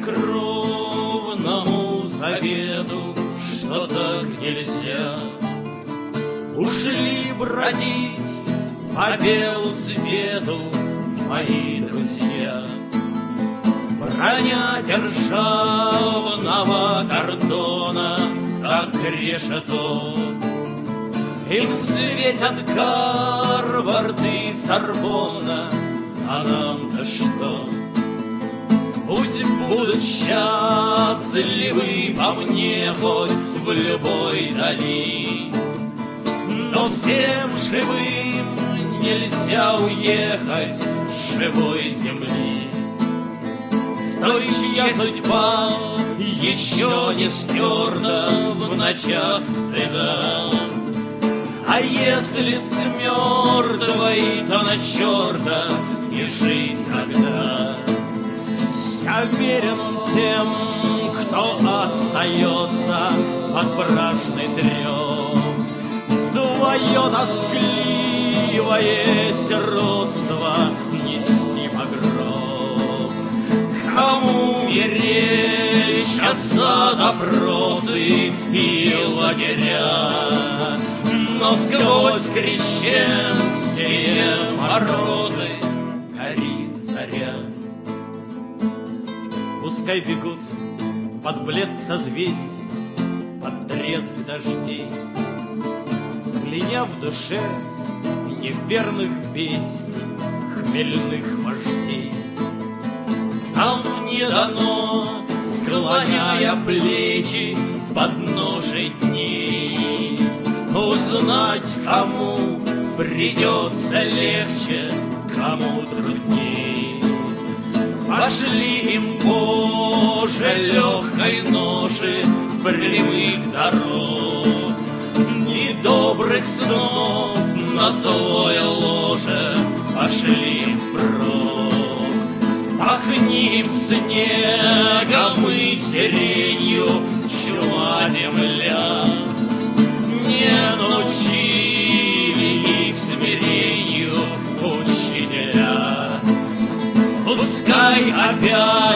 кровному завету, что так нельзя. Ушли бродить по белу свету мои друзья. Броня державного кордона, как решето, им светят Гарвард и Сорбонна, а нам-то что? Пусть будут счастливы по мне хоть в любой дали, но всем живым нельзя уехать с живой земли. С той, чья судьба еще не стерта в ночах стыда. А если с мертвой, то на черта и жить тогда. Я верен тем, кто остается под бражный трёп, свое тоскливое сиротство нести по гроб. Кому мерещатся допросы и лагеря, но сквозь крещенские морозы горит заря. Пускай бегут под блеск созвездий, под треск дождей, кляня в душе неверных бестий, хмельных вождей. Нам не дано, склоняя плечи под ножи дней, узнать, кому придется легче, кому трудней. Пошли им, Боже, легкой ноши прямых дорог, недобрых снов на злое ложе пошли впрок. Пахнем снегом и сиренью, чума земля, не научили их смирению учителя. Пускай опять